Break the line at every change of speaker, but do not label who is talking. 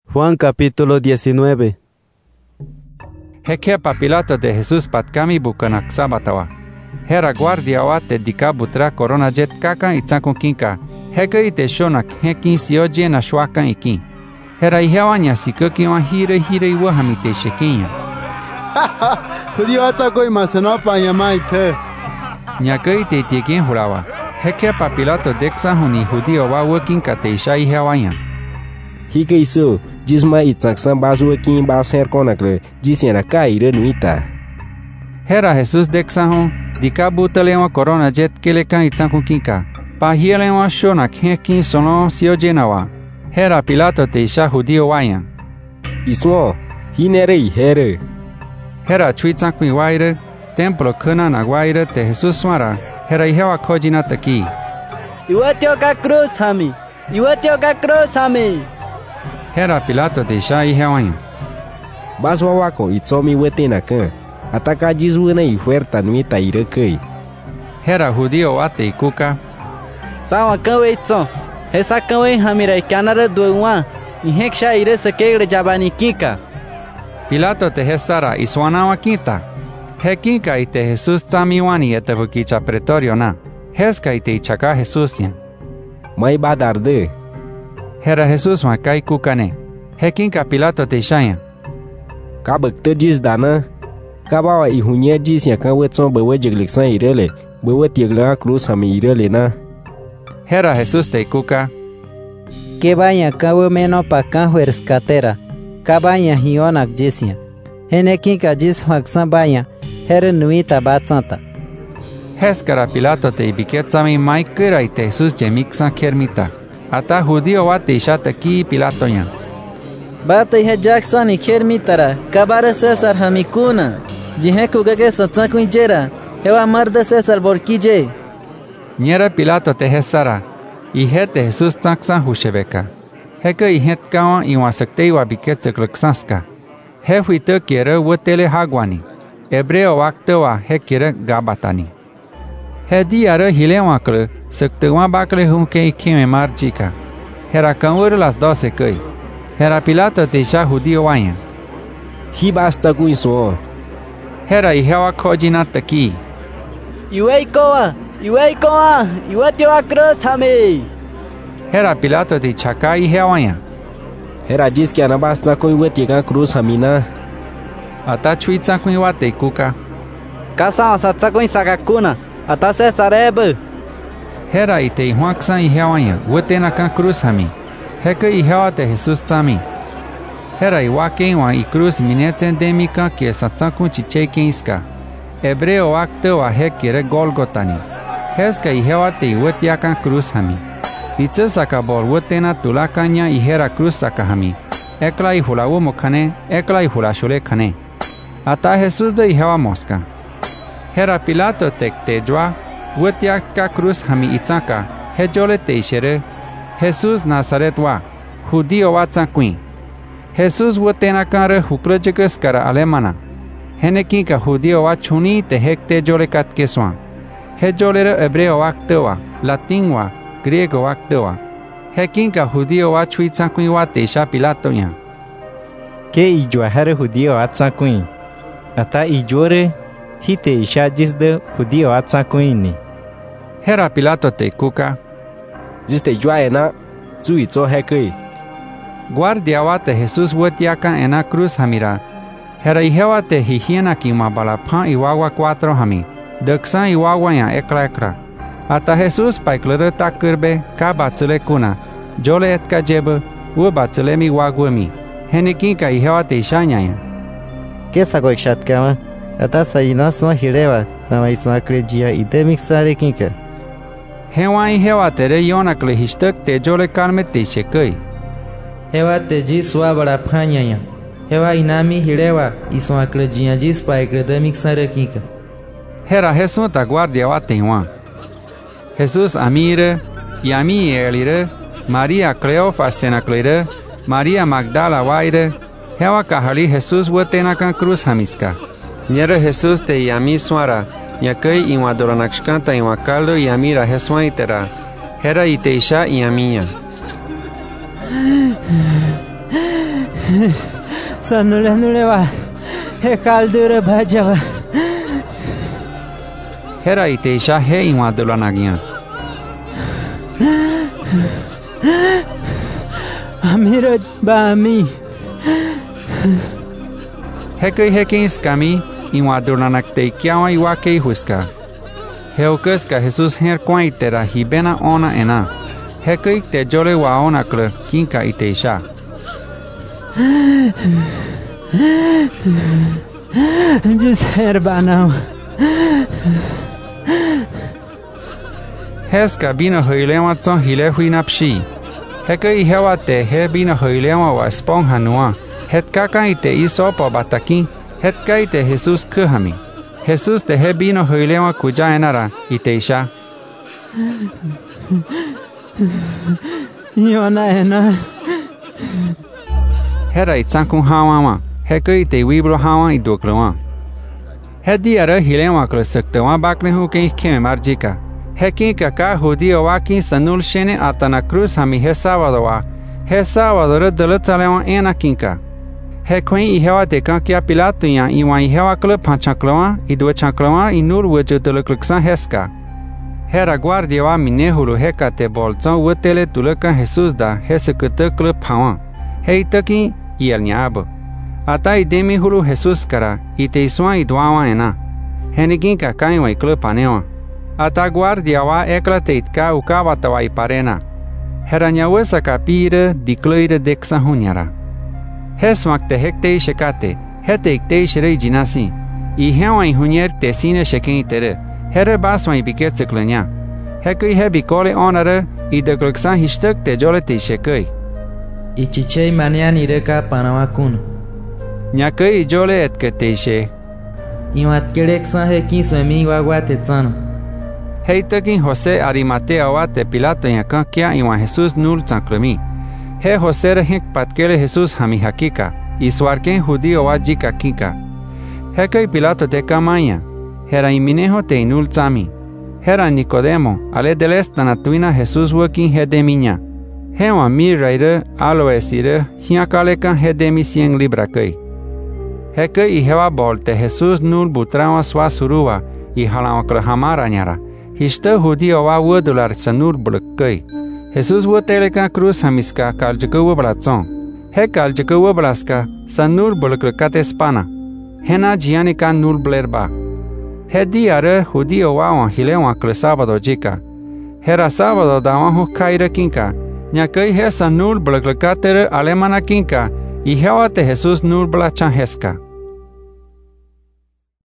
Juan capítulo 19.
Hekepa Pilato de Jesús patkami bukanak sabatawa. Hera guardia wa te dika butra corona jet kaka itzakun kinka. Heke ite shonak hekin sioje na shwakan ikin. Hera ihawanya sikoki wa hire iwa hamite shekinya.
Judío atako imaseno panyamaite.
Nyaka ite tiekin hurawa. Hekepa Pilato deksa huni judío wa wakin kate isha ihawanya.
Hike iso, jisma itzaksan basu wakin baser konakle, jisiana kaire nuita.
Hera Jesús deksa dika butalewa corona jet kelekan itzakun kinka. Pa hielewa shonak hekin sono siojenawa. Hera Pilato te isha judío waya.
Ismo, hinere ihere.
Hera chuitzakun waire, templo kana na waire te Jesús swara. Hera ihewa kojina taki.
Iwatioka cruz hami. Iwatioka cruz hami.
Hera Pilato te isha ihewanya.
Baswa wako itsomi wetena kan. Ataka jiswena ifuerta nuita irekei.
Hera judío wate ikuka.
Sawa kanwe itson. Hesa kanwe hamira ikanara duwa. Iheksha ire sekegre jabani kika.
Pilato te hesara iswanawa kinta. Hekinka ite Jesús tsamiwani etebukicha pretorio na. Heska ite ichaka Jesús yan.
Mai badarde.
Hera Jesús wakai kukane. Hekinka Pilato te ishaya.
Kabakte jis dana. Kabawa ihunye jis yakan wetson bewe jegliksan irele. Bewe tiegla cruz hami irele na.
Hera Jesús te kuka.
Que vaya kawe meno pa kanjo rescatera. Kabanya hionak jisya. Henekinka jis waksan baya. Hera nuita batsanta.
Heskara Pilato te ibiketsami maikera ite Jesús jemiksan kermita. Ata judío wate ishata ki Pilato yan.
Bata ihe Jackson kermitara. Kabara César hamikuna. Jihe kugage sotsaku ijera. Hewa marda César borkije.
Nyera Pilato te hesara. Ihe te Jesús tanksan hushebeka. Heke ihet kawan iwasakte wa biketsaklaksanska. He huite kiere wotele hagwani. Hebreo waktewa he kiere gabatani. He diare hilewakle. Sectewa bakle hunke ikime marchika. Hera kanwere las 12 kei. Hera Pilato te isha judío waya.
Hi basta ku iso.
Hera ihewa kojina taki.
Iweikoa. Iwatioa cruz hami.
Hera Pilato te chaka ihewaya.
Hera jis que anabasta ko iwetiga cruz hamina.
Ata chuitzakun iwate kuka.
Kasa satsakun sakakuna. Ata Cesarebe.
Hera ite ihuaksan ihewanya. Wetena kan cruz hami. Heke ihewa te Jesús tsami. Hera iwake wa i cruz minetzen demika ke satsakun chicheken iska. Hebreo akte wa hekire Golgotani. Heska ihewa te iwetiakan cruz hami. Itse sakabor wetena tulakanya ihera cruz sakahami. Ekla ihulawu mokane, ekla ihulashule kane. Ata Jesús de ihewa mosca. Hera Pilato tektejwa. Wetiaka cruz hami itzaka. Hejole te ishere. Jesús Nazaret wa. Judío wa tsakwin. Jesús wetena kare hukrojekeskara alemana. Henekinka judío wa chuni te hekte jole katkeswan. Hejolere hebreo waktewa. Latin wa. Griego waktewa. Hekinka judío wa chui tsakwin wa te isha Pilato yan.
Ke ijuahare judío atsakwin. Ata ijore. Hite isha jisde judío atsakwini.
Hera Pilato te kuka.
Jiste juaena. Zu itso hekei.
Guardia wa te Jesús wetiakan ena cruz hamira. Hera ihewa te hihiena kima balapan iwawa 4 hami. Deksan iwawa yan ekra. Ata Jesús paiklere takirbe ka batsile kuna. Jole etka jebe. Ue batsile mi wagwemi. Henekinka ihewa te ishanya yan.
Kesa ko ikshatkama. Ata sayina swa hirewa. Sama iswa krejia idemik sare kinka.
Hewa ihewa tere yonakle hishtek te jole karme te shekei.
Hewa te jiswa bada phanyaya. Hewa inami hirewa iswa krejia jispa ikredemik sare kinka.
Hera Jesús ta guardia wa te yuan. Jesús amire, yami elire, Maria Cleofas tenaclire, Maria Magdala waire, hewa kahali Jesús wetenakan cruz hamiska. Nyere Jesús te yami swara, yakei iwa doranakshkanta iwa kaldo yamira Jesús itera. Hera ite isha yamiya.
Sanule va. He kaldure bajava.
Hera ite isha he inwa dolanagia.
Amira ba mi.
Heke iskami inwa dolanak te kiawa iwake huska. Heukas ka Jesus her kwaitera hibena ona ena. Heke te jole wa ona kle kinka ite isha.
Jis her banao.
Heska bina hoilewa tson hile huinapshi. Heke ihewa te he bina hoilewa wa spong hanua. Hetkaka ite isopo bataki. Hetka ite Jesus kuhami. Jesus te he bina hoilewa kuja enara ite isha.
Yona ena.
Hera itsankun hawa. Heke ite wibro hawa idoklewa. Hedi ara hilewa kle sektewa bakne hu ke keme marjika. Heki kaka judio waki sanul shene atana cruz hami he sábado re dele talewa ena kinka. Hekwen ihewa dekan kia Pilato ya iwa ihewa kle panchanklewa idwe chanklewa inur wejo dele kleksan heska. Hera guardia wa minehulu heka te bolzon wetele tuleka Jesus da hesekete kle pawan. Heitaki iel nyabo. Ata idemi hulu Jesus kara ite iswa idwawa ena. Henikin kaka iwa ikle panewa. Ata guardia wa ekla teitka ukawatawa iparena. Heranyawesa kapire dikleire deksa hunyara. Hesmak te hekte shekate, hete ikte shrei jinasi. Ihewa ihunyer te sine sheken itere. Here baswa ibiket seklenya. Hekui hebikole onare idekleksa hishtek te jole te shekei.
Ichichei manian ireka panawakun.
Nyakei jole etketeshe.
Iwat keleksa heki swemi wagwate tsano.
Heitakin José Arimatea wa te Pilato yakan kia iwa Jesus nul tsanklemi. He José rehek patkele Jesus hami hakika. Iswarken judío wa jika kinka. Hekai Pilato te kamaya. Hera iminejo te inul tsami. Hera Nicodemo ale deles tanatuina Jesus wakin hedeminya. Hewa mi raire aloesire hiakalekan hedemi 100 libra kai. Hekai ihewa bol te Jesus nul butrawa swa suruwa i halawakle hamara nyara. Hishte judío wa wodular sanur bulkai. Jesus wo teleka cruz hamiska kaljiko wo blatson. He kaljiko wo blaska sanur bulkate spana. Hena jianika nul blerba. He diare judío wa hilewa kle sábado jika. Hera sábado dawan hu kaire kinka. Nyakai he sanur bulkate alemana kinka. I hewa te Jesus nul blachan heska.